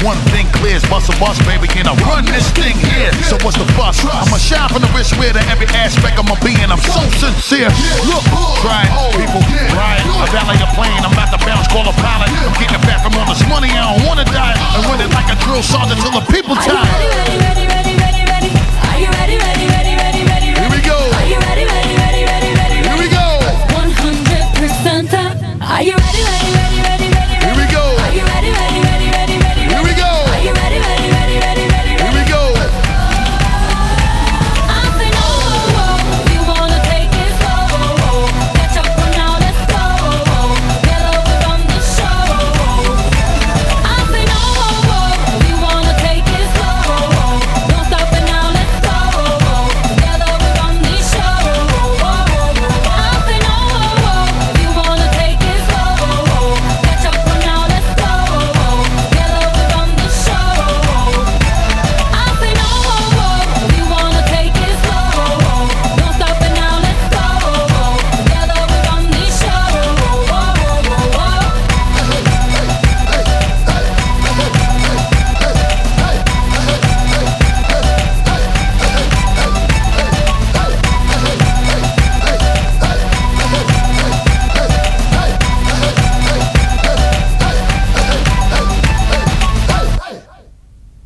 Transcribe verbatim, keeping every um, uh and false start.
One thing clear is bust a bus, baby, and I run this thing here. So what's the fuss? I'ma shine from the wrist wear to every aspect of my being. I'm so sincere. Look, try it, people, try it. I valet a plane, I'm about to bounce, call a pilot. I'm getting it back from all this money, I don't wanna die. I run it like a drill sergeant till the people tired. Ready, ready, ready, ready.